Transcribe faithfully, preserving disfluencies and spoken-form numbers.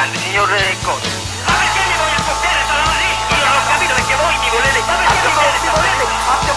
signor Cosa? Ma perché mi vuoi accoppiare? Sono lì! Io non ho capito perché voi mi volete... Ma perché mi volete...